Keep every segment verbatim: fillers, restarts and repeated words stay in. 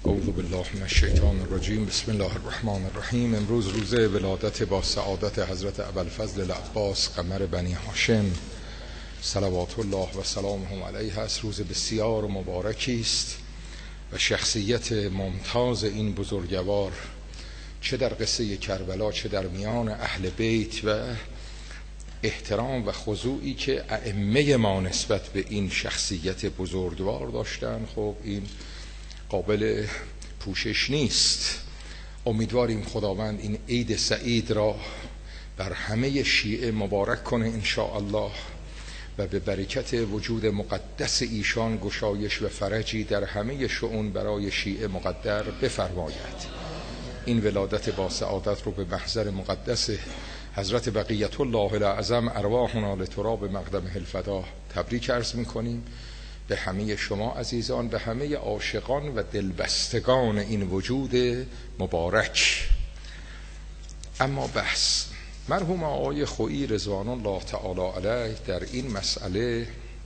اعوذ بالله من الشیطان الرجیم. بسم الله الرحمن الرحیم. امروز روز ولادت با سعادت حضرت ابوالفضل العباس قمر بنی هاشم صلوات الله و سلامه علیه است. روز بسیار مبارکی است و شخصیت ممتاز این بزرگوار چه در قصه کربلا چه در میان اهل بیت و احترام و خضوعی که ائمه ما نسبت به این شخصیت بزرگوار داشتن، خب این قابل پوشش نیست. امیدواریم خداوند این عید سعید را بر همه شیعه مبارک کنه ان شاء الله و به برکت وجود مقدس ایشان گشایش و فرجی در همه شؤون برای شیعه مقدر بفرماید. این ولادت با سعادت رو به محضر مقدس حضرت بقیت الله الاعظم ارواحنا لتراب مقدمه الفدا تبریک عرض میکنیم به همه شما عزیزان، به همه عاشقان و دلبستگان این وجود مبارک. اما بحث مرحوم آقای خویی رضوان الله تعالی علیه در این مسئله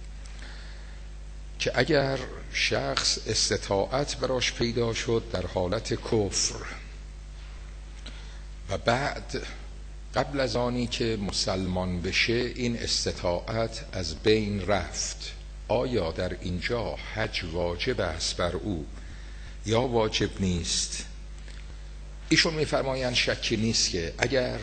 که اگر شخص استطاعت براش پیدا شد در حالت کفر و بعد قبل از آنی که مسلمان بشه این استطاعت از بین رفت، آیا در اینجا حج واجب است بر او یا واجب نیست؟ ایشون میفرمایند شکی نیست که اگر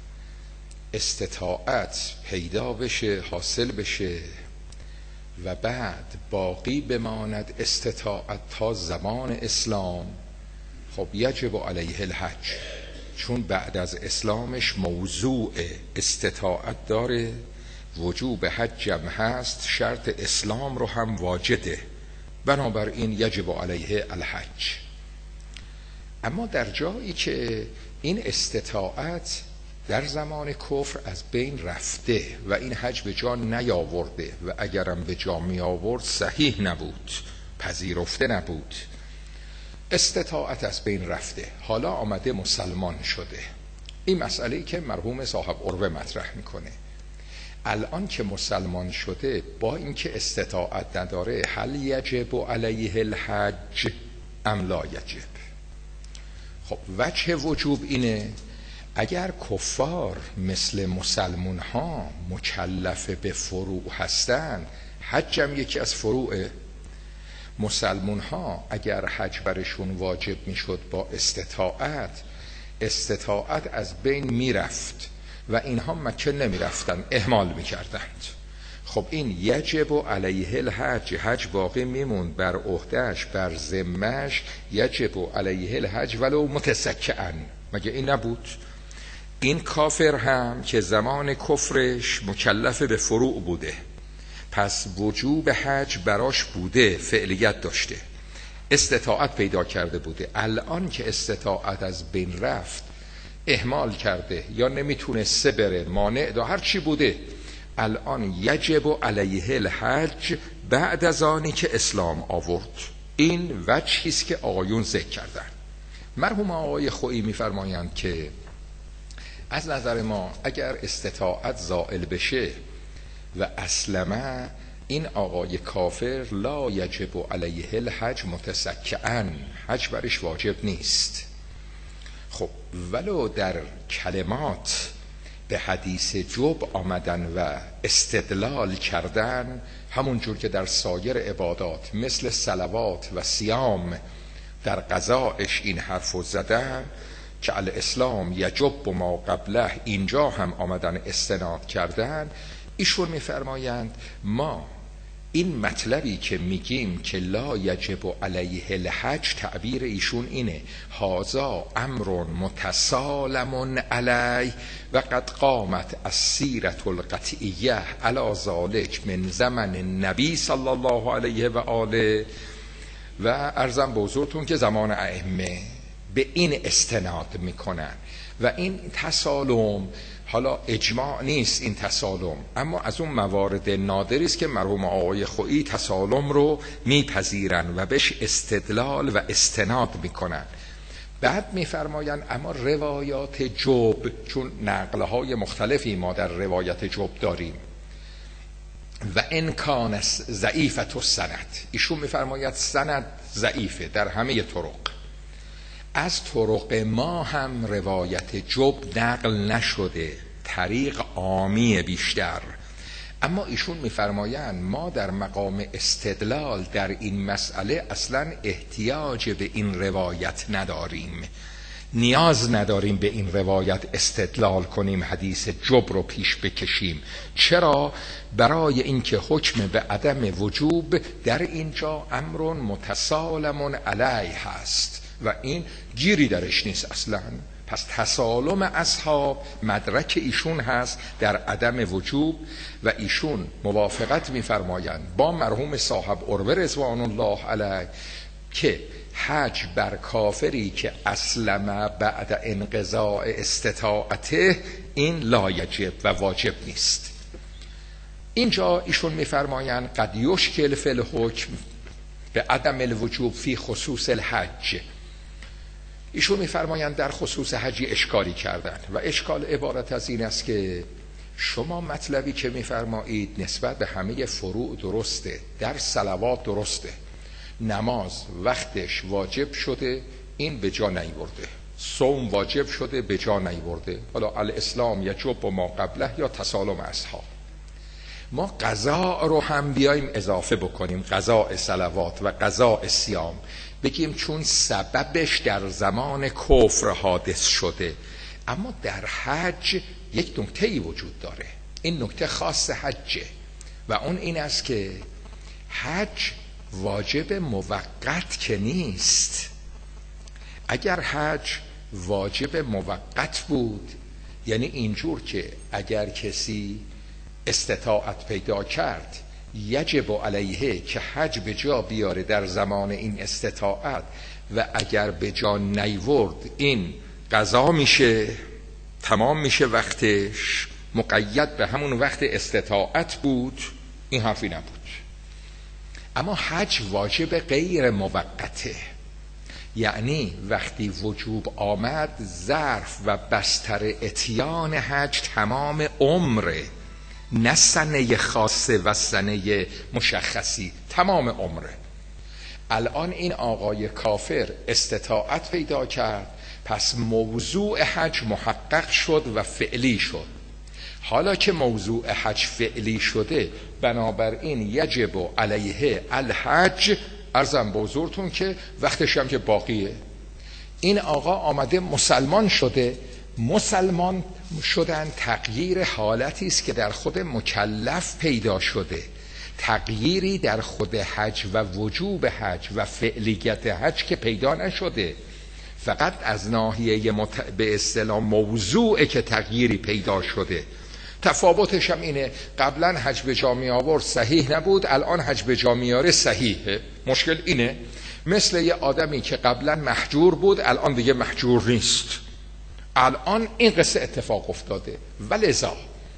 استطاعت پیدا بشه، حاصل بشه و بعد باقی بماند استطاعت تا زمان اسلام، خب یجب علیه الحج، چون بعد از اسلامش موضوع استطاعت داره، وجوب حجم هست، شرط اسلام رو هم واجده، بنابراین یجب علیه الحج. اما در جایی که این استطاعت در زمان کفر از بین رفته و این حج به جا نیاورده و اگرم به جا می آورد صحیح نبود، پذیرفته نبود، استطاعت از بین رفته، حالا آمده مسلمان شده. این مسئله‌ای که مرحوم صاحب عروه مطرح میکنه، الان که مسلمان شده با اینکه استطاعت نداره، هل یجب علیه الحج ام لا یجب؟ خب وجه وجوب اینه اگر کفار مثل مسلمون ها مکلف به فروع هستن، حج هم یکی از فروعه. مسلمون ها اگر حج برشون واجب میشد با استطاعت، استطاعت از بین میرفت و اینها مکه نمیرفتن، اهمال میکردند. خب این یجب علیه الحج، حج باقی میموند بر عهدهش، بر ذمه‌اش، یجب علیه الحج ولو متسکئا. مگه این نبود؟ این کافر هم که زمان کفرش مکلف به فروع بوده، پس وجوب حج براش بوده، فعلیت داشته، استطاعت پیدا کرده بوده. الان که استطاعت از بین رفت، اهمال کرده یا نمیتونه سه بره، مانع دا هر چی بوده، الان یجب علیه الحج بعد از آنی که اسلام آورد. این وجهی است که آقایون ذکر کردن. مرحوم آقای خویی میفرمایند که از نظر ما اگر استطاعت زائل بشه و اسلمه، این آقای کافر لا یجب علیه الحج متسکئا، حج برش واجب نیست. خب ولو در کلمات به حدیث جب آمدن و استدلال کردن، همون جور که در سایر عبادات مثل صلوات و صیام در قضایش این حرفو زدن که الاسلام یجب ما قبله، اینجا هم آمدن استناد کردن. ایشون میفرمایند ما این مطلبی که میگیم که لا یجب علیه الحج، تعبیر ایشون اینه هذا امر متسالم علی و قد قامت السیرة القطعیه علی ذلک من زمن النبی صلی الله علیه و آله، و عرضم به حضورتون که زمان ائمه به این استناد میکنن و این تسالم، حالا اجماع نیست این تسالم، اما از اون موارد نادری است که مرحوم آقای خویی تسالم رو میپذیرن و بهش استدلال و استناد میکنن. بعد میفرمایند اما روایات جب، چون نقلهای مختلفی ما در روایت جب داریم و ان کان ضعیفة السند، ایشون میفرماید سند ضعیفه در همه طرق، از طرق ما هم روایت جب نقل نشده، طریق عامی بیشتر. اما ایشون میفرمایند ما در مقام استدلال در این مسئله اصلا احتیاج به این روایت نداریم، نیاز نداریم به این روایت استدلال کنیم، حدیث جب رو پیش بکشیم. چرا؟ برای اینکه حکم به عدم وجوب در اینجا امر متسالم علیه هست و این گیری درش نیست اصلا. پس تسالم اصحاب مدرک ایشون هست در عدم وجوب و ایشون موافقت میفرمایند با مرحوم صاحب عروه رضوان الله علیه که حج بر کافری که اسلم بعد انقضاء استطاعته این لا یجب و واجب نیست. اینجا ایشون میفرمایند قد یشکل فی الحکم به عدم الوجوب فی خصوص الحج. ایشون میفرمایند در خصوص حجی اشکالی کردن و اشکال عبارت از این است که شما مطلبی که میفرمایید نسبت به همه فروع درسته، در صلوات درسته، نماز وقتش واجب شده این به جا نیورده، صوم واجب شده به جا نیورده، حالا الاسلام یجب و ما قبله یا تسالم اصحاب. ما قضاء رو هم بیایم اضافه بکنیم، قضاء صلوات و قضاء صیام، بگیم چون سببش در زمان کفر حادث شده. اما در حج یک نکته‌ای وجود داره، این نکته خاص حجه و اون این است که حج واجب موقت که نیست. اگر حج واجب موقت بود یعنی اینجور که اگر کسی استطاعت پیدا کرد یجب علیه که حج به جا بیاره در زمان این استطاعت و اگر به جا نیورد این قضا میشه، تمام میشه وقتش، مقید به همون وقت استطاعت بود، این حرفی نبود. اما حج واجب غیر موقته، یعنی وقتی وجوب آمد ظرف و بستر اتیان حج تمام عمره، نه سنه خاصه و سنه مشخصی، تمام عمره. الان این آقای کافر استطاعت پیدا کرد، پس موضوع حج محقق شد و فعلی شد. حالا که موضوع حج فعلی شده بنابراین یجب علیه الحج، عرضم به حضورتون که وقتش هم که باقیه. این آقا آمده مسلمان شده، مسلمان شدن تغییر حالتی است که در خود مکلف پیدا شده، تغییری در خود حج و وجوب حج و فعلیت حج که پیدا نشده، فقط از ناحیه مت... به اصطلاح موضوعه که تغییری پیدا شده. تفاوتش هم اینه، قبلا حج به جا می آورد صحیح نبود، الان حج به جا میاره صحیحه. مشکل اینه مثل یه آدمی که قبلا محجور بود الان دیگه محجور نیست، الان این قصه اتفاق افتاده. ولذا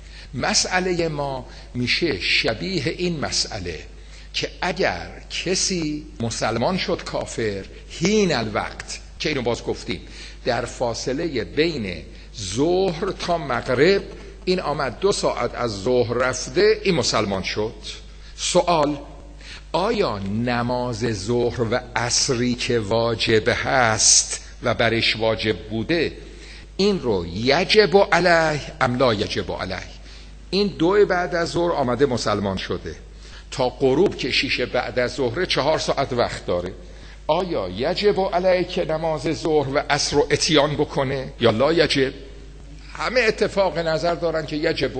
مسئله ما میشه شبیه این مسئله که اگر کسی مسلمان شد کافر حین الوقت، که اینو باز گفتیم در فاصله بین ظهر تا مغرب، این آمد دو ساعت از ظهر رفته این مسلمان شد. سوال، آیا نماز ظهر و عصری که واجب هست و برش واجب بوده این رو یجب علیه ام لا یجب علیه؟ این دو بعد از ظهر آمده مسلمان شده، تا غروب که شیشه بعد از ظهر چهار ساعت وقت داره، آیا یجب علیه که نماز ظهر و عصر رو اتیان بکنه یا لا یجب؟ همه اتفاق نظر دارن که یجب.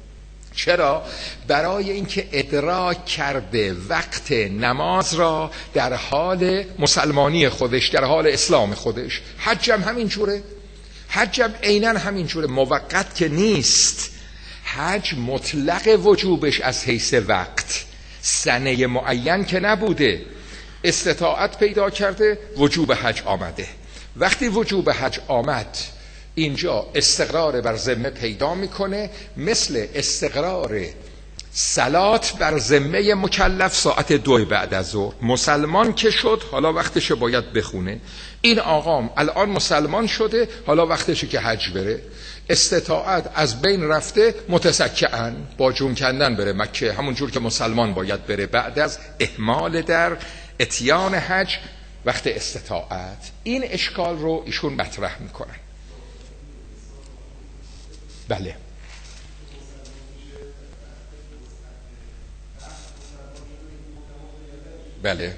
چرا؟ برای اینکه ادراک کرده وقت نماز را در حال مسلمانی خودش، در حال اسلام خودش. حجم همین جوره، حجم عیناً همین جوره، موقت که نیست. حج مطلق وجوبش از حیث وقت، سنه معین که نبوده، استطاعت پیدا کرده وجوب حج آمده. وقتی وجوب حج آمد اینجا استقرار بر ذمه پیدا میکنه، مثل استقرار صلات بر ذمه مکلف ساعت دو بعد از ظهر. مسلمان که شد حالا وقتشه باید بخونه. این آقام الان مسلمان شده حالا وقتشه که حج بره. استطاعت از بین رفته، متسکعن با جون کندن بره مکه، همون جور که مسلمان باید بره بعد از اهمال در اتیان حج وقت استطاعت. این اشکال رو ایشون مطرح میکنن. بله بله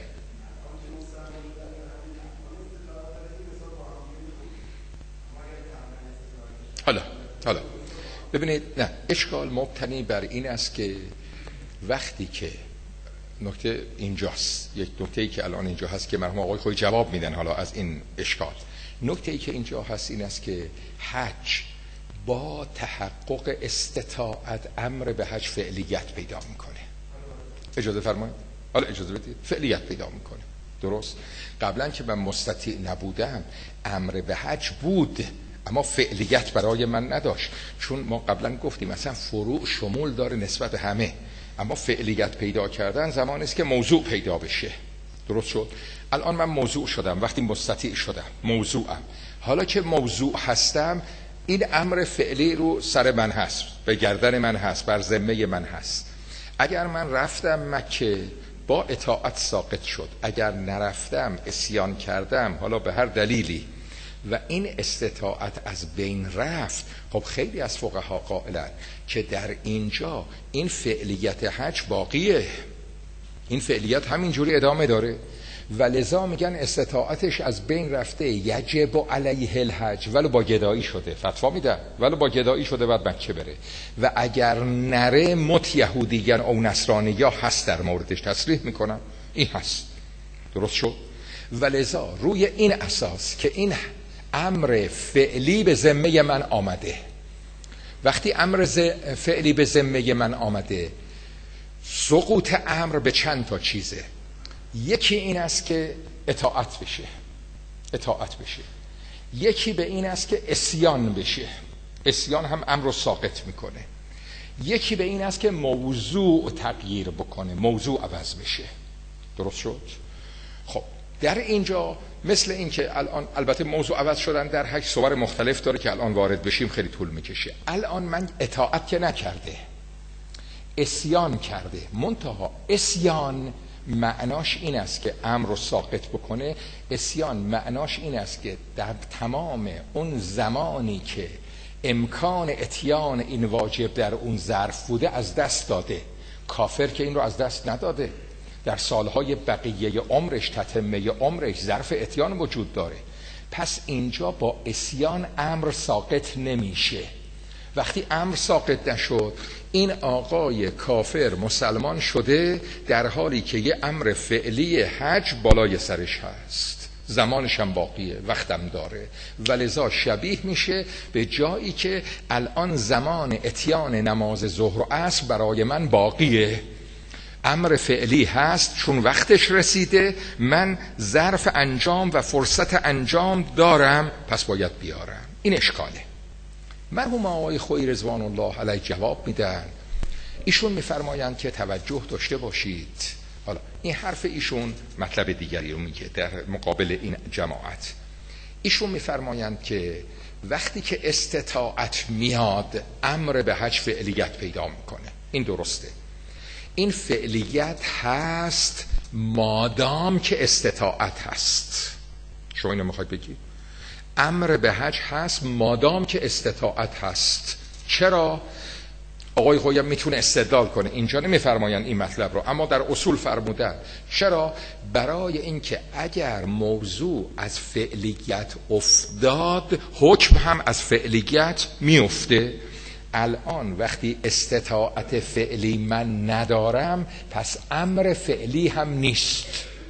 حالا حالا ببینید، نه، اشکال مبتنی بر این است که وقتی که نکته اینجاست، یک نکته ای که الان اینجا هست که مرحوم آقای خود جواب میدن حالا از این اشکال. نکته ای که اینجا هست این است که حج با تحقق استطاعت امر به حج فعلیت پیدا میکنه. اجازه فرمایید، حالا اجازه بدید، فعلیت پیدا میکنه. درست؟ قبلا که من مستطیع نبودم امر به حج بود اما فعلیت برای من نداشت، چون ما قبلا گفتیم مثلا فروع شمول داره نسبت به همه، اما فعلیت پیدا کردن زمانی است که موضوع پیدا بشه. درست شد؟ الان من موضوع شدم، وقتی مستطیع شدم موضوعم، حالا که موضوع هستم این امر فعلی رو سر من هست، به گردن من هست، بر ذمه من هست. اگر من رفتم مکه با اطاعت ساقط شد، اگر نرفتم عصیان کردم حالا به هر دلیلی و این استطاعت از بین رفت، خب خیلی از فقها قائلن که در اینجا این فعلیت حج باقیه، این فعلیت همینجوری ادامه داره و لذا میگن استطاعتش از بین رفته، یجب علیه الحج، ولو با گدایی شده، فتوا میدن ولو با گدایی شده بعد مکه بره، و اگر نره مت یهودیان او نصرانیا هست در موردش تصریح میکنن، این هست. درست شد؟ و لذا روی این اساس که این امر فعلی به ذمه من آمده، وقتی امر فعلی به ذمه من آمده، سقوط امر به چند تا چیزه. یکی این است که اطاعت بشه، اطاعت بشه. یکی به این است که عصیان بشه، عصیان هم امر رو ساقط میکنه. یکی به این است که موضوع تغییر بکنه، موضوع عوض بشه. درست شد؟ خب در اینجا مثل این که الان البته موضوع عوض شدن در حج صور مختلف داره که الان وارد بشیم خیلی طول میکشه. الان من اطاعت که نکرده، عصیان کرده، منتها عصیان معناش این است که امر رو ساقط بکنه. عصیان معناش این است که در تمام اون زمانی که امکان اتیان این واجب در اون ظرف بوده از دست داده. کافر که این رو از دست نداده، در سالهای بقیه عمرش، تتمه عمرش ظرف اتیان وجود داره. پس اینجا با عصیان امر ساقط نمیشه. وقتی امر ساقط نشد، این آقای کافر مسلمان شده در حالی که یه امر فعلی حج بالای سرش هست، زمانش هم باقیه، وقتم داره، ولذا شبیه میشه به جایی که الان زمان اتیان نماز ظهر و عصر برای من باقیه، امر فعلی هست، چون وقتش رسیده، من ظرف انجام و فرصت انجام دارم، پس باید بیارم. این اشکاله. مرحوم آقای خویی رضوان الله علیه جواب میدن. ایشون میفرمایند که توجه داشته باشید، حالا این حرف ایشون مطلب دیگری رو میگه در مقابل این جماعت. ایشون میفرمایند که وقتی که استطاعت میاد امر به حج فعلیت پیدا میکنه. این درسته، این فعلیت هست مادام که استطاعت هست. شما اینو میخواید بگید؟ امر به حج هست مادام که استطاعت هست. چرا؟ آقای خویی میتونه استدلال کنه، اینجا نمیفرمایند این مطلب رو، اما در اصول فرمودن. چرا؟ برای اینکه اگر موضوع از فعلیت افتاد، حکم هم از فعلیت میفته. الان وقتی استطاعت فعلی من ندارم، پس امر فعلی هم نیست.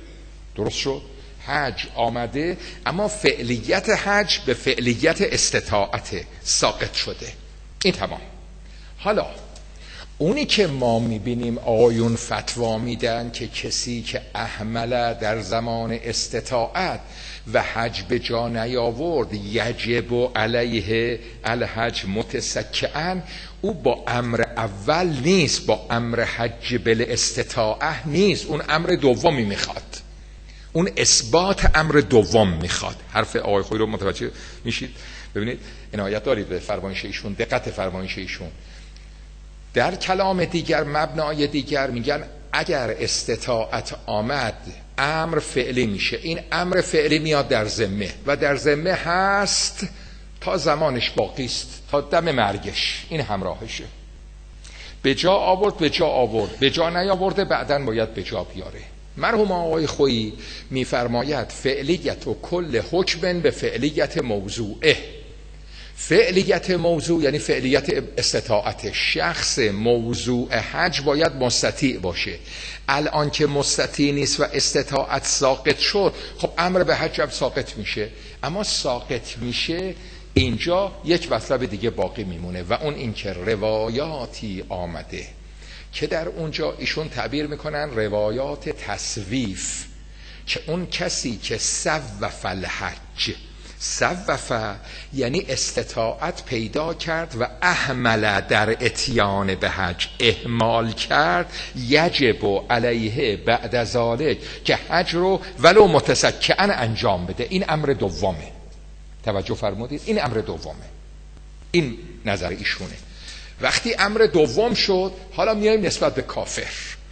درست شد؟ حج آمده اما فعلیت حج به فعلیت استطاعت ساقط شده. این تمام. حالا اونی که ما میبینیم آیون فتوا میدن که کسی که اهمل در زمان استطاعت و حج به جا نیاورد یجب علیه الحج متسکعا، او با امر اول نیست، با امر حج بل استطاعه نیست، اون امر دومی میخواد، اون اثبات امر دوم میخواد. حرف آقای خویی رو متوجه میشید؟ ببینید عنایت دارید به فرمایش ایشون، دقت فرمایش ایشون. در کلام دیگر، مبنای دیگر میگن اگر استطاعت آمد امر فعلی میشه. این امر فعلی میاد در ذمه و در ذمه هست تا زمانش باقی است، تا دم مرگش این همراهشه. به جا آورد به جا آورد، به جا نیاورده بعداً باید به جا بیاره. مرحوم آقای خویی میفرماید فعلیت و کل حکم به فعلیت موضوعه. فعلیت موضوع یعنی فعلیت استطاعت. شخص موضوع حج باید مستطیع باشه. الان که مستطیع نیست و استطاعت ساقط شد، خب امر به حج هم ساقط میشه. اما ساقط میشه اینجا یک مطلب دیگه باقی میمونه و اون این که روایاتی آمده که در اونجا ایشون تعبیر میکنن روایات تسویف، که اون کسی که سوف الحج، سوف یعنی استطاعت پیدا کرد و اهمل در اتیان به حج، اهمال کرد، یجب علیه بعد ذالک که حج رو ولو متسکعا انجام بده. این امر دومه. توجه فرمودید؟ این امر دومه. این نظر ایشونه. وقتی امر دوم شد، حالا میایم نسبت به کافر.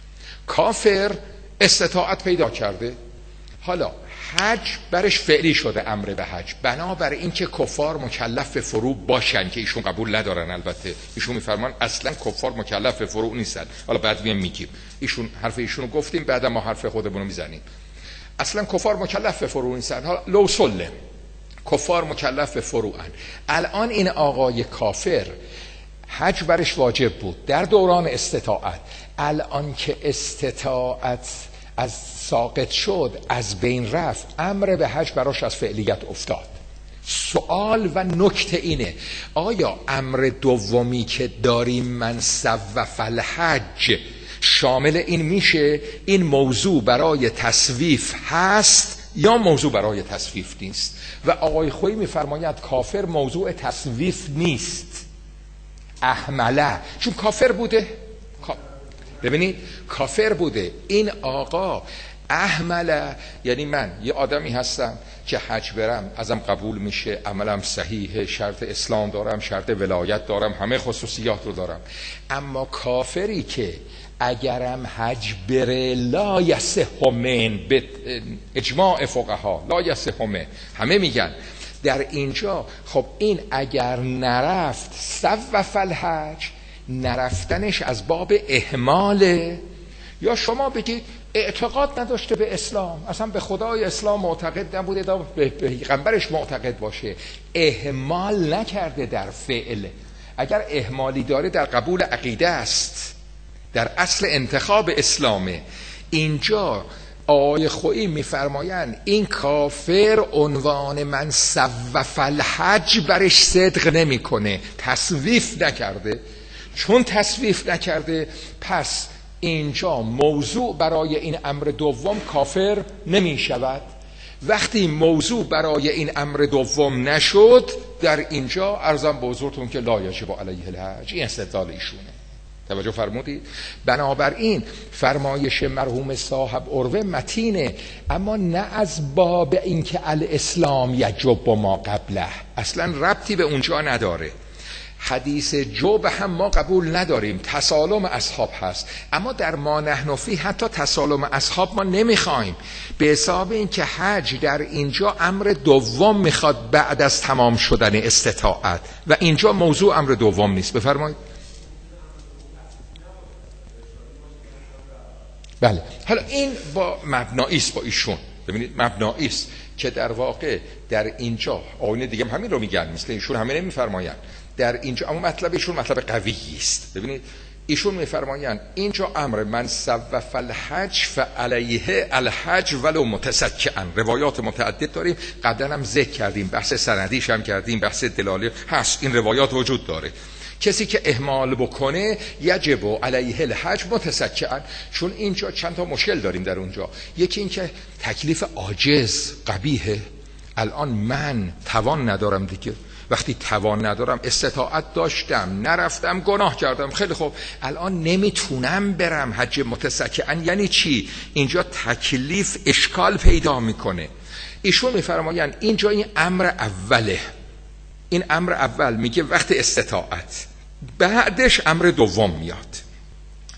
کافر استطاعت پیدا کرده، حالا حج برش فعلی شده، امر به حج، بنابر این که کفار مکلف به فروع باشن که ایشون قبول ندارن. البته ایشون میفرمان اصلا کفار مکلف به فروع نیستن. حالا بعد میام میگیم ایشون حرف ایشونو گفتیم، بعد ما حرف خودمونو میزنیم. اصلا کفار مکلف به فروع نیستن. حالا لو سلم کفار مکلف به فروعن. الان این آقای کافر حج برش واجب بود در دوران استطاعت. الان که استطاعت از ساقط شد، از بین رفت، امر به حج براش از فعلیت افتاد. سوال و نکته اینه آیا امر دومی که داریم من سوف الحج شامل این میشه این موضوع برای تصویف هست یا موضوع برای تصویف نیست؟ و آقای خویی میفرماید کافر موضوع تصویف نیست، احمله، چون کافر بوده. ببینید کافر بوده. این آقا احمله یعنی من یه آدمی هستم که حج برم ازم قبول میشه، عملم صحیحه، شرط اسلام دارم، شرط ولایت دارم، همه خصوصیات رو دارم. اما کافری که اگرم حج بره لا یصح من، به اجماع فقها لا یصح من، همه میگن در اینجا، خب این اگر نرفت سوف الحج، نرفتنش از باب اهماله، یا شما بگید اعتقاد نداشته به اسلام، اصلا به خدای اسلام معتقد نبوده، به پیغمبرش معتقد باشه، اهمال نکرده در فعل. اگر اهمالی داره در قبول عقیده است، در اصل انتخاب اسلامه. اینجا آقای خویی میفرمایند این کافر عنوان من سوف الحج برش صدق نمیکنه، تصویف نکرده. چون تصویف نکرده پس اینجا موضوع برای این امر دوم کافر نمی شود. وقتی موضوع برای این امر دوم نشد، در اینجا عرضم به حضورتون که لا یجب علیه الحج. این استدلال ایشونه. توجه فرمودید؟ بنابراین فرمایش مرحوم صاحب عروه متینه، اما نه از باب اینکه الاسلام یجب ما قبله، اصلا ربطی به اونجا نداره. حدیث جوب هم ما قبول نداریم، تسالم اصحاب هست، اما در ما نحن فی حتی تسالم اصحاب ما نمیخوایم، به حساب این که حج در اینجا امر دوم میخواد بعد از تمام شدن استطاعت و اینجا موضوع امر دوم نیست. بفرمایید. بله، حالا این با مبنایی است، با ایشون ببینید مبنایی است که در واقع در اینجا آیین دیگه هم همین رو میگن، مثل ایشون همین نمیفرمایند در اینجا، اما مطلب ایشون مطلب قویی است. ببینید ایشون میفرمایند اینجا امر من سوف الحج فعلیه الحج ولو متسکعا. روایات متعدد داریم، قبلا هم ذکر کردیم، بحث سندیش هم کردیم، بحث دلاله هست، این روایات وجود داره. کسی که اهمال بکنه یجب علیه الحج متسکعا. چون اینجا چند تا مشکل داریم در اونجا. یکی این که تکلیف عاجز قبیحه. الان من توان ندارم دیگه، وقتی توان ندارم، استطاعت داشتم نرفتم گناه کردم، خیلی خوب الان نمیتونم برم حج متسکعا. یعنی چی؟ اینجا تکلیف اشکال پیدا میکنه. ایشون میفرمایند اینجا این امر اوله، این امر اول میگه وقت استطاعت، بعدش امر دوم میاد.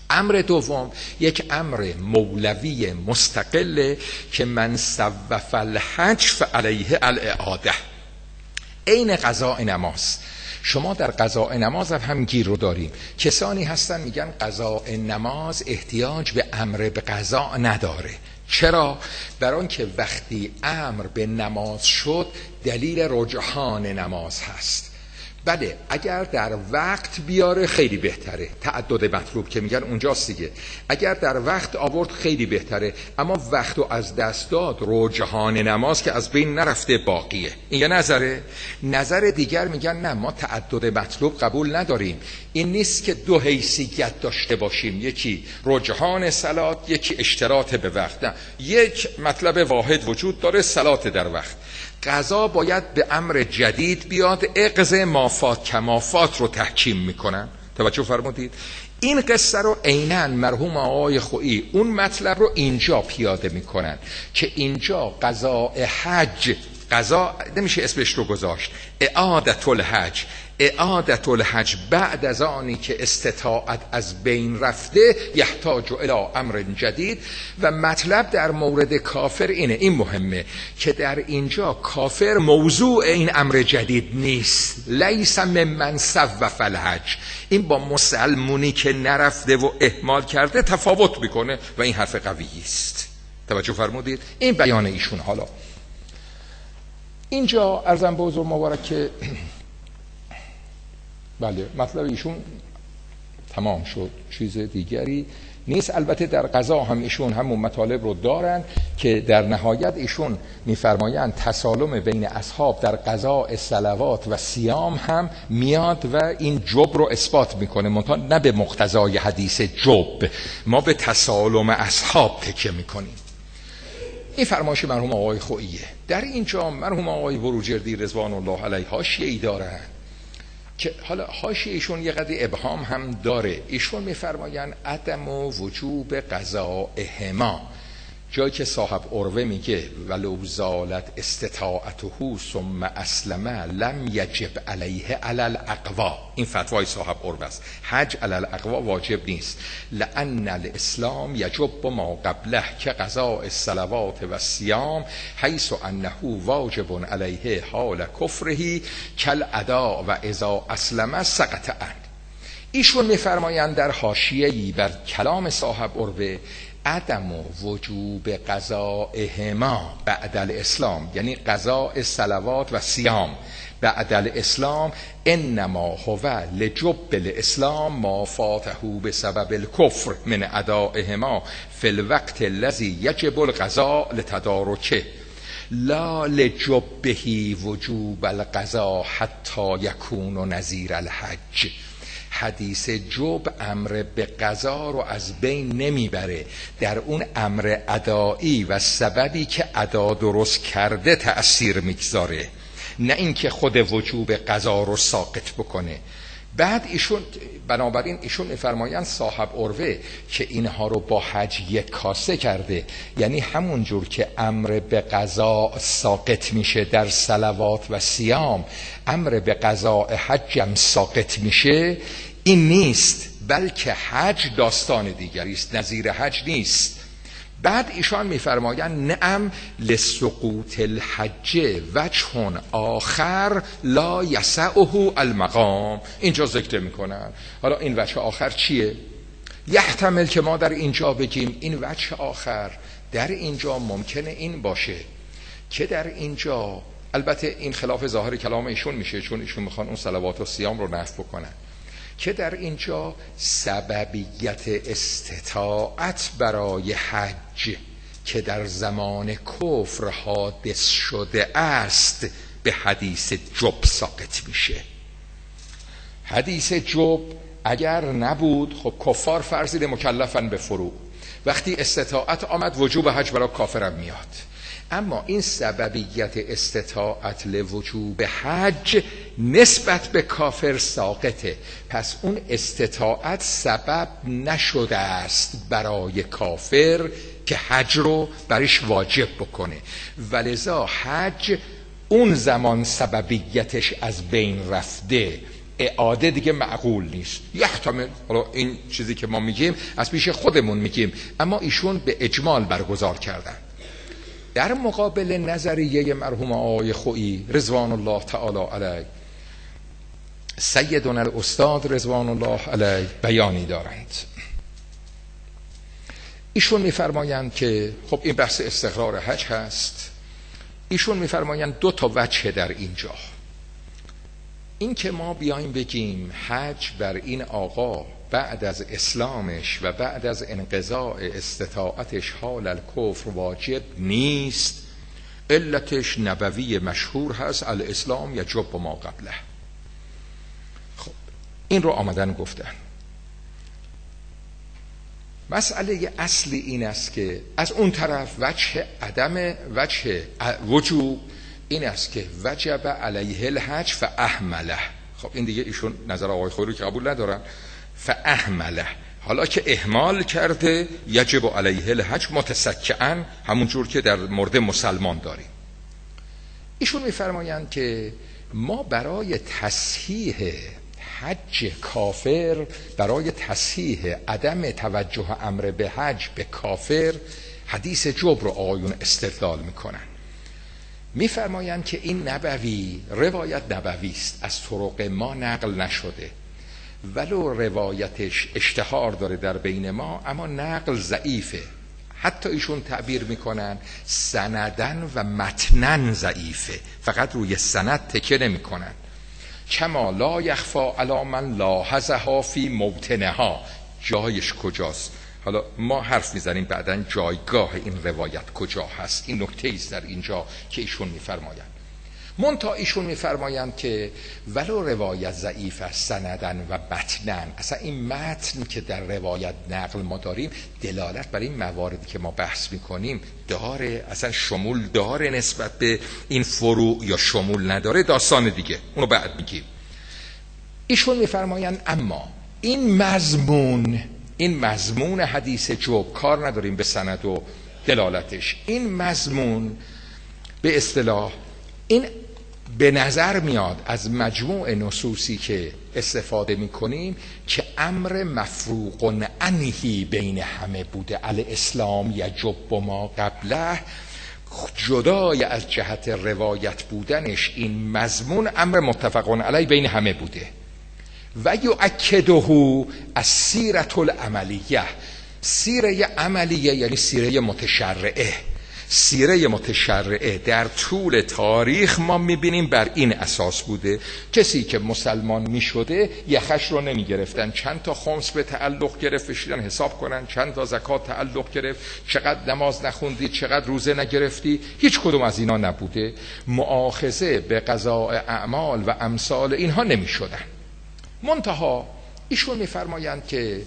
امر دوم یک امر مولوی مستقله که من سوف الحج فعلیه الاعاده. عین قضاء نماز. شما در قضاء نماز هم همین گیر رو داریم. کسانی هستن میگن قضاء نماز احتیاج به امر به قضا نداره. چرا؟ برای آنکه وقتی امر به نماز شد دلیل رجحان نماز هست. بله اگر در وقت بیاره خیلی بهتره، تعدد مطلوب که میگن اونجاست دیگه. اگر در وقت آورد خیلی بهتره، اما وقت رو از دست داد رجحان نماز که از بین نرفته باقیه. این یه نظره. نظر دیگر میگن نه، ما تعدد مطلوب قبول نداریم. این نیست که دو حیثیت داشته باشیم، یکی رجحان صلات یکی اشتراط به وقت. نه، یک مطلب واحد وجود داره، صلات در وقت. قضا باید به امر جدید بیاد، اقض مافات کمافات رو تحکیم میکنن. توجه فرمودید؟ این قصه رو عیناً مرحوم آقای خویی اون مطلب رو اینجا پیاده میکنن که اینجا قضاء حج، قضا نمیشه اسمش رو گذاشت، اعادت الحج، اعادت الحج بعد از آنی که استطاعت از بین رفته یحتاج الی امر جدید. و مطلب در مورد کافر اینه، این مهمه که در اینجا کافر موضوع این امر جدید نیست. لیس ممن سوف الحج. این با مسلمونی که نرفته و اهمال کرده تفاوت میکنه و این حرف قوی است. توجه فرمودید؟ این بیان ایشون. حالا اینجا عرضم به حضور مبارک که بله مطلب ایشون تمام شد، چیز دیگری نیست. البته در قضا هم ایشون همون مطالب رو دارن که در نهایت ایشون میفرمایند تسالم بین اصحاب در قضاء صلوات و صیام هم میاد و این جب رو اثبات میکنه، منتها نه به مقتضای حدیث جب، ما به تسالم اصحاب تکیه میکنیم. این فرمایش مرحوم آقای خوییه. در اینجا مرحوم آقای بروجردی رضوان الله علیه حاشیه‌ای دارن که حالا حاشیه‌شون یه قدری ابهام هم داره. ایشون میفرمایند عدم و وجوب قضاءهما، جایی که صاحب عروه میگه ولو زالت استطاعته ثم اسلم لم یجب علیه علی الاقوا. این فتوای صاحب عروه است، حج علی الاقوا واجب نیست. لان الاسلام یجب ما قبله که قضاء الصلوات و الصیام حیث انه واجب علیه حال کفره کالاداء و اذا اسلم سقط عنه. ایشون میفرمایند در حاشیه‌ای بر کلام صاحب عروه عدم و وجوب قضاءهما بعد الاسلام، یعنی قضاء صلوات و صیام بعد الاسلام، انما هو لجب الاسلام ما فاته بسبب الكفر من ادائهما فی الوقت الذي یجب القضاء لتدارکه لا لجبه وجوب القضاء حتی یکون نظیر الحج. حدیث جب امر به قضا رو از بین نمیبره، در اون امر ادایی و سببی که ادا درست کرده تأثیر میگذاره، نه اینکه خود وجوب قضا رو ساقط بکنه. بعد ایشون بنابراین ایشون میفرمایند صاحب عروه که اینها رو با حج یک کاسه کرده، یعنی همون جور که امر به قضا ساقط میشه در صلوات و صیام، امر به قضاء حج هم ساقط میشه. این نیست، بلکه حج داستان دیگری است، نظیر حج نیست. بعد ایشان میفرمایند نعم لسقوط الحج وجه آخر لا یسعه المقام. اینجا ذکر میکنن. حالا این وجه آخر چیه؟ یحتمل که ما در اینجا بگیم این وجه آخر در اینجا ممکنه این باشه که در اینجا، البته این خلاف ظاهر کلام ایشون میشه چون ایشون میخوان اون صلوات و صیام رو نفی بکنن، که در اینجا سببیت استطاعت برای حج که در زمان کفر حادث شده است به حدیث جب ساقط میشه. حدیث جب اگر نبود خب کفار فرضی مکلفن به فرو، وقتی استطاعت آمد وجوب حج برای کافرم میاد. اما این سببیت استطاعت لوجوب حج نسبت به کافر ساقطه، پس اون استطاعت سبب نشده است برای کافر که حج رو برش واجب بکنه، ولذا حج اون زمان سببیتش از بین رفته، اعاده دیگه معقول نیست. یحتمل، حالا این چیزی که ما میگیم از پیش خودمون میگیم، اما ایشون به اجمال برگزار کردن. در مقابل نظریه مرحوم آقای خویی رضوان الله تعالی علیه، سیدنا الاستاد رضوان الله علیه بیانی دارند. ایشون میفرمایند که خب این بحث استقرار حج هست. ایشون میفرمایند دو تا وجه در اینجا. این که ما بیایم بگیم حج بر این آقا بعد از اسلامش و بعد از انقضاء استطاعتش حال الکفر واجب نیست، علتش نبوی مشهور هست، الاسلام یجب ما قبله. خب این رو آمدن گفتن. مسئله اصلی این است که از اون طرف وجه عدم وجه وجوب این است که وجب علیه الحج فاحمله. خب این دیگه ایشون نظر آقای خویی رو که قبول ندارن. فاحمله، حالا که اهمال کرده یجب علیه الحج متسکعا، همون جور که در مورد مسلمان داریم. ایشون میفرمایند که ما برای تصحیح حج کافر، برای تصحیح عدم توجه امر به حج به کافر، حدیث جبر رو آقایون استدلال میکنن. میفرمایند که این نبوی، روایت نبوی است، از طرق ما نقل نشده، ولو روایتش اشتهار داره در بین ما، اما نقل ضعیفه. حتی ایشون تعبیر میکنن سندن و متنن ضعیفه، فقط روی سند تکیه نمیکنن. کما لا یخفا علی من لاحظها فی موطنها، جایش کجاست؟ حالا ما حرف میزنیم بعداً جایگاه این روایت کجا هست. این نکته است در اینجا که ایشون میفرمایند. منتها ایشون میفرمایند که ولو روایت ضعیف است سندن و متنن، اصلا این متن که در روایت نقل ما داریم دلالت بر این مواردی که ما بحث میکنیم داره، اصلا شمول داره نسبت به این فروع یا شمول نداره، داستان دیگه، اونو بعد میگیم. ایشون میفرمایند اما این مضمون این مضمون حدیث جب، کار نداریم به سند و دلالتش، این مضمون به اصطلاح این به نظر میاد از مجموع نصوصی که استفاده میکنیم که امر مفروغ عنه بین همه بوده، الاسلام یجب ما قبله، جدای از جهت روایت بودنش این مضمون امر متفق علیه بین همه بوده. و یؤکده السیرة العملیه، سیره عملیه یعنی سیره متشرعه. سیره متشرعه در طول تاریخ ما میبینیم بر این اساس بوده. کسی که مسلمان میشده یخش رو نمیگرفتن، چند تا خمس به تعلق گرفت بشیدن حساب کنن، چند تا زکات تعلق گرفت، چقدر نماز نخوندی، چقدر روزه نگرفتی، هیچ کدوم از اینا نبوده. مؤاخذه به قضاء اعمال و امثال اینها نمیشدن. منتها ایشون میفرمایند که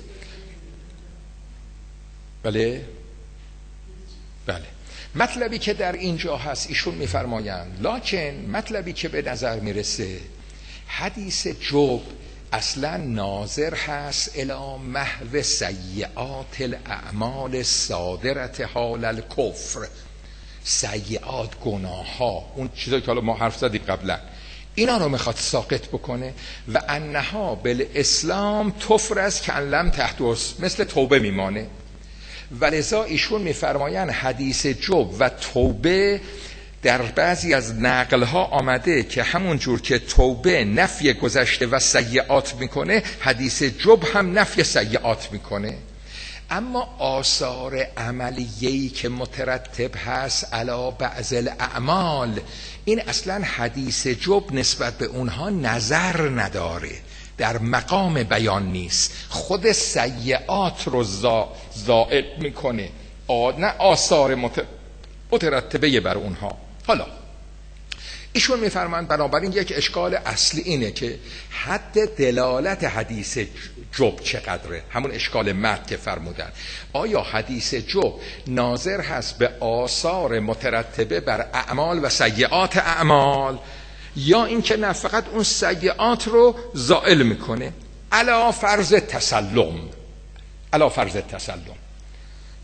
بله بله مطلبی که در اینجا هست، ایشون میفرمایند لکن مطلبی که به نظر میرسه حدیث جب اصلا ناظر هست الی محو سیئات الاعمال صادرت حال الکفر، سیئات گناه ها، اون چیزایی که حالا ما حرف زدیم قبلا، اینا رو میخواد ساقط بکنه. و انها بالاسلام تفرز که لم تحدث، مثل توبه میمانه. ولذا ایشون میفرمایند حدیث جب و توبه در بعضی از نقلها آمده که همون جور که توبه نفی گذشته و سیئات میکنه، حدیث جب هم نفی سیئات میکنه. اما آثار عملیه‌ای که مترتب هست علی بعض الاعمال، این اصلا حدیث جب نسبت به اونها نظر نداره، در مقام بیان نیست، خود سیئات رو زائل میکنه، نه آثار مترتبه بر اونها. حالا ایشون میفرمایند بنابراین یک اشکال اصلی اینه که حد دلالت حدیث جب چقدره، همون اشکال مد که فرمودن. آیا حدیث جب ناظر هست به آثار مترتبه بر اعمال و سیئات اعمال، یا اینکه نه فقط اون سیئات رو زائل میکنه؟ علا فرض تسلم، علا فرض تسلم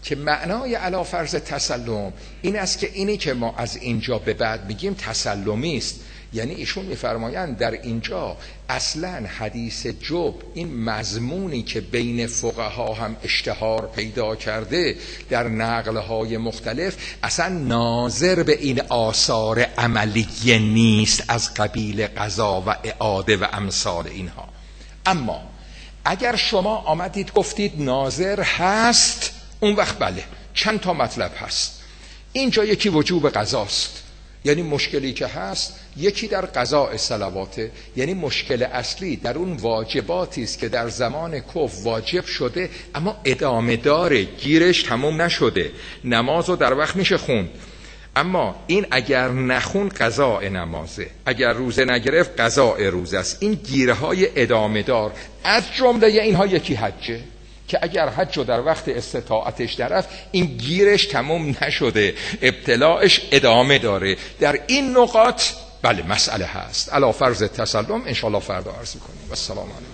که معنای علی فرض تسلم این است که اینی که ما از اینجا به بعد میگیم تسلمی است. یعنی ایشون میفرمایند در اینجا اصلا حدیث جب، این مضمونی که بین فقها هم اشتهار پیدا کرده در نقلهای مختلف، اصلا ناظر به این آثار عملیه نیست از قبیل قضا و اعاده و امثال اینها. اما اگر شما آمدید گفتید ناظر هست، اون وقت بله چند تا مطلب هست. اینجا یکی وجوب قضاست، یعنی مشکلی که هست یکی در قضاء صلواته، یعنی مشکل اصلی در اون واجباتی است که در زمان کف واجب شده اما ادامه داره، گیرش تموم نشده. نماز رو در وقت میشه خوند، اما این اگر نخون قضاء نمازه، اگر روزه نگرفت قضاء روزه است. این گیرهای ادامه دار از جمله اینها یکی حجه که اگر حج رو در وقت استطاعتش درفت این گیرش تموم نشده، ابتلاعش ادامه داره. در این نقاط بله مسئله هست. علی فرض تسلم انشاءالله فردا عرض کنیم. و السلام علیکم.